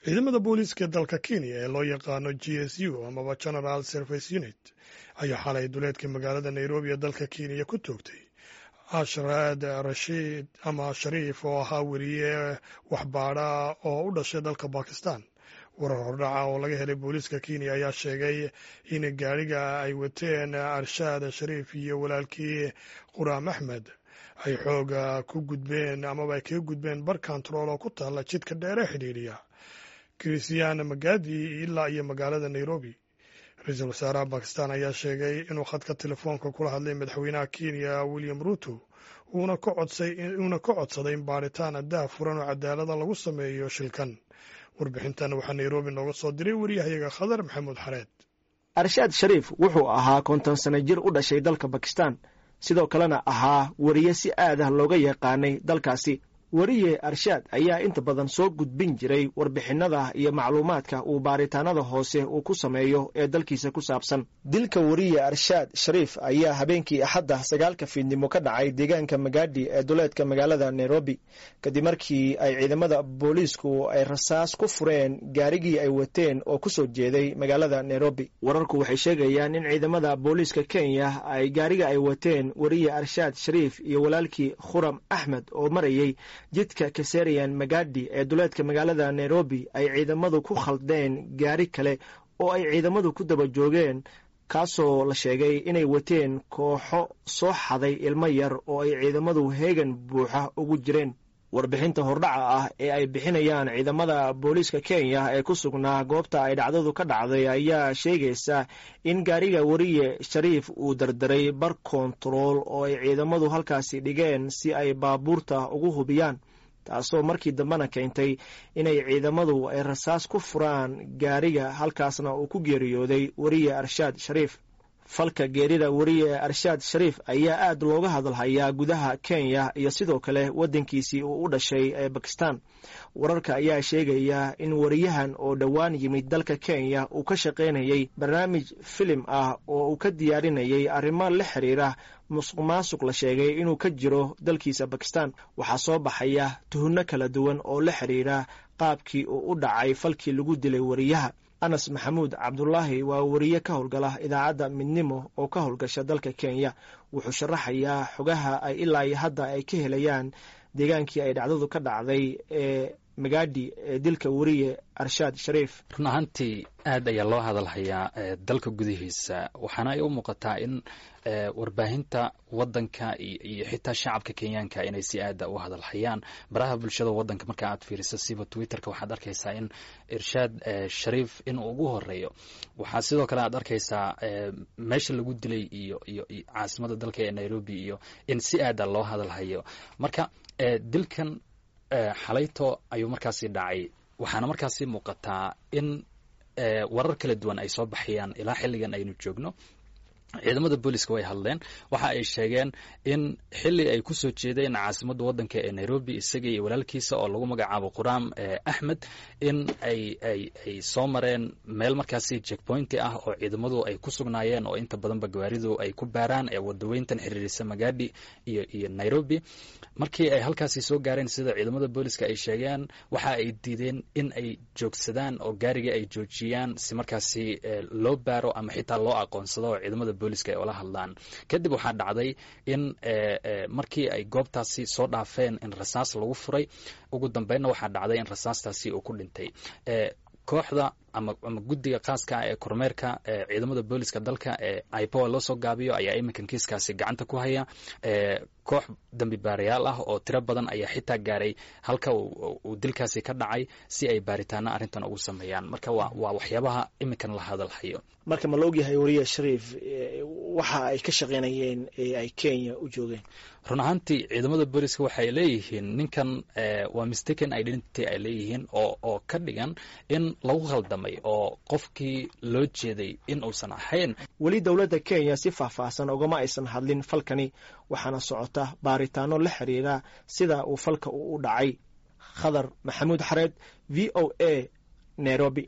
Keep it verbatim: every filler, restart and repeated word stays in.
ciidamada booliiska dalka Kenya ee loo yaqaano G S U amaba General Service Unit ayaa xalay duleedka magaalada Nairobi ee dalka Kenya ku toogtay Ashrad Rashid ama Sharif oo ahaa weriye waxbaadha oo u dhashay dalka Pakistan. warar hordhaca oo laga helay booliiska Kenya ayaa sheegay in gaariga ay wateen Arshad Sharif iyo walaalkii Quraam Ahmed ay xooga ku gudbeen amaba ay ka gudbeen bar control oo ku taala jidka dheer ee xidhiidhiya Christian Magadi ilaa iyo magaalada Nairobi. Ra'iisul Wasaaraha Pakistan ayaa sheegay inuu khadka telefoonka kula hadlay madaxweynaha Kenya William Ruto uuna ka codsaday uuna ka codsaday in baaritaan daahfuran oo cadaalada lagu sameeyo shilkan. warbixintan waxaa Nairobi nooga soo diray wariyahayaga Khadar Maxamuud Xareed. Arshad Sharif wuxuu ahaa konton sano jir u dhashay dalka Pakistan, sidoo kalena ahaa wariye si aad ah looga yaqaanay dalkaasi. wariye Arshad ayaa inta badan soo gudbin jiray warbixinada iyo macluumaadka uu baaritaanada hoose uu ku sameeyo ee dalkiisa ku saabsan. dilka wariye Arshad Sharif ayaa habeenkii Axadda sagaalka fiidnimo ka dhacay deegaanka Magadi ee duleedka magaalada Nairobi kadib markii ay ciidamada booliisku ay rasaas ku fureen gaarigii ay wateen oo ku soo jeeday magaalada Nairobi. wararku waxay sheegayaan in ciidamada booliiska Kenya ay gaariga ay wateen wariye Arshad Sharif iyo walaalkii Quraam Ahmed oo marayay jidka Kaserian Magadi ee duleedka magaalada Nairobi ay ciidamadu ku khaldeen gaari kale oo ay ciidamadu ku daba joogeen kaasoo la sheegay inay wateen kooxo soo xaday ilmo yar oo ay ciidamadu heegan buuxa ugu jireen. warbixinta hordhaca ah ee ay bixinayaan ciidamada booliiska Kenya ee ku sugnaa goobta ay dhacdadu ka dhacday ayaa sheegaysa in gaariga wariye Sharif uu dardaray bar control oo ay ciidamadu halkaasi dhigeen si ay baabuurta ugu hubiyaan, taasoo markii dambena keentay inay ciidamadu ay rasaas ku furaan gaariga halkaasna uu ku geeriyooday wariye Arshad Sharif. falka geerida wariye Arshad Sharif ayaa aad looga hadalhayaa gudaha Kenya iyo sidoo kale wadankiisii uu u dhashay ee Pakistan. wararka ayaa sheegaya in wariyahan oo dhawaan yimid dalka Kenya uu ka shaqeynayay barnaamij film ah oo uu ka diyaarinayay arrimo la xiriira musuqmaasuq la sheegay inuu ka jiro dalkiisa Pakistan. waxaa soo baxaya tuhunno kala duwan oo la xiriira qaabkii uu u dhacay falkii lagu dilay wariyaha. Anas Maxamuud Cabdullaahi waa wariye ka howlgala idaacadda Midnimo oo ka howlgasha dalka Kenya. wuxuu sharaxayaa xogaha ay ilaa iyo hadda ay ka helayaan deegaankii ay dhacdadu ka dhacday ee Magadi ee dilka wariye Arshad Sharif. run ahaantii aad ayaa loo hadalhayaa dalka gudihiisa, waxaana ay u muuqataa in warbaahinta wadanka iyo xitaa shacabka Kenyaanka inay si aad u hadalhayaan. baraha bulshada wadanka marka aad fiiriso siba Twitterka waxaad arkaysaa in Arshad Sharif in uu ugu horeeyo. waxaa sidoo kale aad arkaysaa meesha lagu dilay iyo iyo caasimada dalka ee Nairobi iyo in si aad loo hadalhayo. marka dilkan xalayto ayuu markaasi dhacay, waxaana markaasi muuqataa in warar kala duwan ay soo baxayaan ilaa xilligan aynu joogno. ciidamada booliiska way hadleen, waxa ay sheegeen in xilli ay ku soo jeedeen caasimadda waddanka ee Nairobi isaga iyo walaalkiisa oo lagu magacaabo Quraam Ahmed in ay ay ay soo mareen meel markaasi checkpoint ah oo ciidamadu ay ku sugnaayeen oo inta badan gawaaridu ay ku baaraan ee wadaweyntan xiriirisa Magadi iyo iyo Nairobi. markii ay halkaasi soo gaareen sida ciidamada booliiska ay sheegeen, waxa ay diideen in ay joogsadaan oo gaariga ay joojiyaan si markaasi loo baaro ama xitaa loo aqoonsado ciidamada booliiska ay ula hadlaan. kadib waxaa dhacday in markii ay goobtaasi soo dhaafeen in rasaas lagu furay, ugu dambeynna waxaa dhacday in rasaastaasi uu ku dhintay. kooxda ama ama guddiga khaaska ah ee kormeerka ee ciidamada booliiska dalka ee I P O A loo soo gaabiyo ayaa iminkan kiiskaasi gacanta ku haya. koox dambi baarayaal ah oo tiro badan ayaa xitaa gaaray halka uu dilkaasi ka dhacay si ay baaritaano arrintan ugu sameeyaan. marka waa waa waxyaabaha iminkan la hadalhayo. marka ma looga yahay wariye Sharif waxa ay ka shaqeynayeen ee ay Kenya u joogeen? run ahaantii ciidamada booliiska waxay leeyihiin ninkan waa mistaken identity ay leeyihiin oo oo ka dhigan in lagu khaldamay oo qofkii loo jeeday in uusan ahayn. weli dowladda Kenya si faahfaahsan ugama aysan hadlin falkani, waxaana socota baaritaano la xiriira sida uu falka u dhacay. Khadar Maxamuud Xareed, V O A, Nairobi.